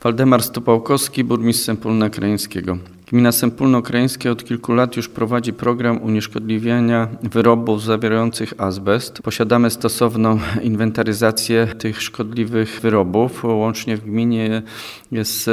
Waldemar Stopałkowski, burmistrz Sępólna Krajeńskiego. Gmina Sępólno Krajeńskie od kilku lat już prowadzi program unieszkodliwiania wyrobów zawierających azbest. Posiadamy stosowną inwentaryzację tych szkodliwych wyrobów. Łącznie w gminie jest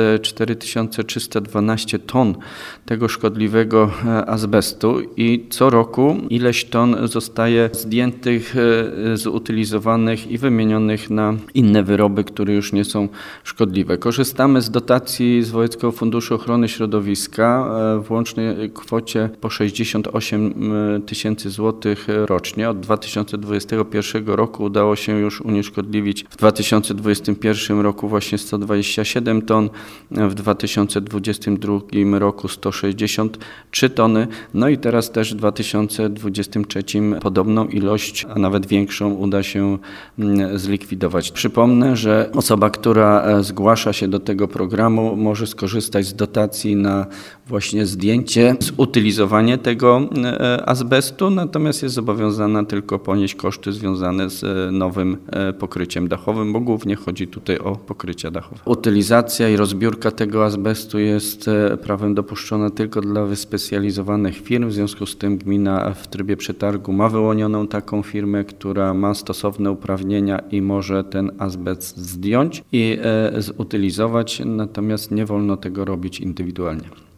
4312 ton tego szkodliwego azbestu i co roku ileś ton zostaje zdjętych, zutylizowanych i wymienionych na inne wyroby, które już nie są szkodliwe. Korzystamy z dotacji z Wojewódzkiego Funduszu Ochrony Środowiska w łącznej kwocie po 68 tysięcy złotych rocznie. Od 2021 roku udało się już unieszkodliwić w 2021 roku właśnie 127 ton, w 2022 roku 163 tony, no i teraz też w 2023 podobną ilość, a nawet większą uda się zlikwidować. Przypomnę, że osoba, która zgłasza się do tego programu, może skorzystać z dotacji na właśnie zdjęcie, zutylizowanie tego azbestu, natomiast jest zobowiązana tylko ponieść koszty związane z nowym pokryciem dachowym, bo głównie chodzi tutaj o pokrycia dachowe. Utylizacja i rozbiórka tego azbestu jest prawem dopuszczona tylko dla wyspecjalizowanych firm, w związku z tym gmina w trybie przetargu ma wyłonioną taką firmę, która ma stosowne uprawnienia i może ten azbest zdjąć i zutylizować, natomiast nie wolno tego robić indywidualnie.